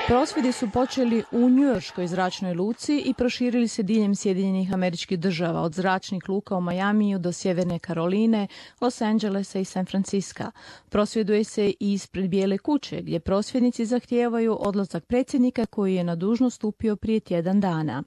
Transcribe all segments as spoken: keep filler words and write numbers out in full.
Prosvjedi su počeli u njujorškoj zračnoj luci i proširili se diljem Sjedinjenih Američkih Država, od zračnih luka u Majamiju do Sjeverne Karoline, Los Angelesa i San Francisca. Prosvjeduje se i ispred Bijele kuće, gdje prosvjednici zahtijevaju odlazak predsjednika koji je na dužnost stupio prije tjedan dana.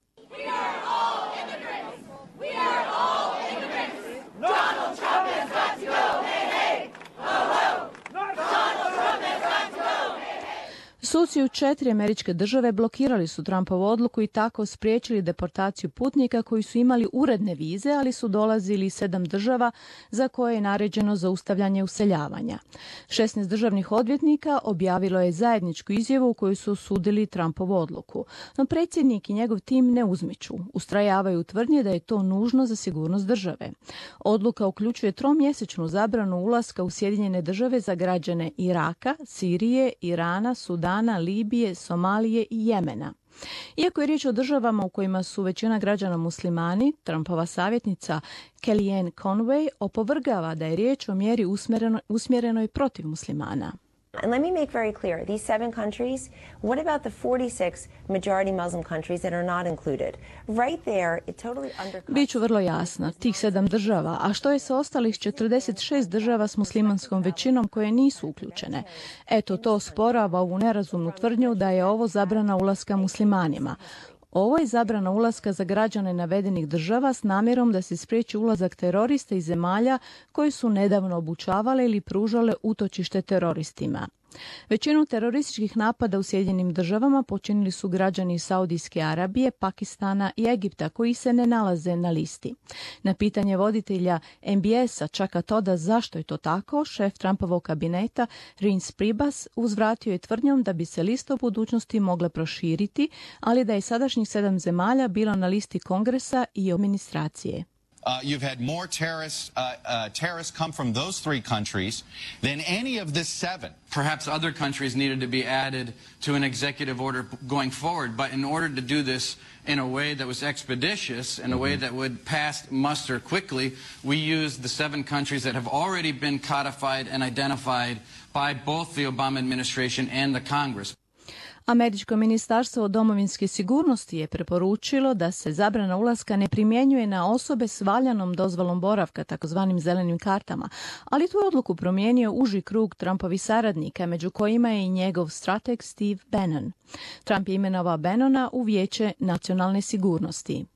Suci u četiri američke države blokirali su Trumpovu odluku i tako spriječili deportaciju putnika koji su imali uredne vize, ali su dolazili iz sedam država za koje je naređeno zaustavljanje useljavanja. šesnaest državnih odvjetnika objavilo je zajedničku izjavu u kojoj su osudili Trumpovu odluku. No predsjednik i njegov tim ne uzmiču. Ustrajavaju u tvrdnji da je to nužno za sigurnost države. Odluka uključuje tromjesečnu zabranu ulaska u Sjedinjene Države za građane Iraka, Sirije, Irana, Sudana, Libije, Somalije i Jemena. Iako je riječ o državama u kojima su većina građana muslimani, Trumpova savjetnica Kellyanne Conway opovrgava da je riječ o mjeri usmjerenoj, usmjerenoj protiv muslimana. And let me make very clear, these seven countries, what about the forty-six majority Muslim countries that are not included? Right there, it totally undercuts... Biću vrlo jasna, tih sedam država, a što je sa ostalih četrdeset šest država s muslimanskom većinom koje nisu uključene? Eto, to osporava ovu nerazumnu tvrdnju da je ovo zabrana ulaska muslimanima. Ovo je zabrana ulaska za građane navedenih država s namjerom da se spriječi ulazak terorista iz zemalja koje su nedavno obučavale ili pružale utočište teroristima. Većinu terorističkih napada u Sjedinjenim Državama počinili su građani Saudijske Arabije, Pakistana i Egipta koji se ne nalaze na listi. Na pitanje voditelja N B S-a Chucka Todda zašto je to tako, šef Trumpovog kabineta Reince Priebus uzvratio je tvrdnjom da bi se lista u budućnosti mogla proširiti, ali da je sadašnjih sedam zemalja bilo na listi Kongresa i administracije. Uh, you've had more terrorists, uh, uh, terrorists come from those three countries than any of the seven. Perhaps other countries needed to be added to an executive order going forward, but in order to do this in a way that was expeditious, in a way that would pass muster quickly, we used the seven countries that have already been codified and identified by both the Obama administration and the Congress. Američko ministarstvo domovinske sigurnosti je preporučilo da se zabrana ulaska ne primjenjuje na osobe s valjanom dozvolom boravka, takozvanim zelenim kartama, ali tu je odluku promijenio uži krug Trumpovih saradnika, među kojima je i njegov strateg Steve Bannon. Trump je imenovao Bannona u Vijeće nacionalne sigurnosti.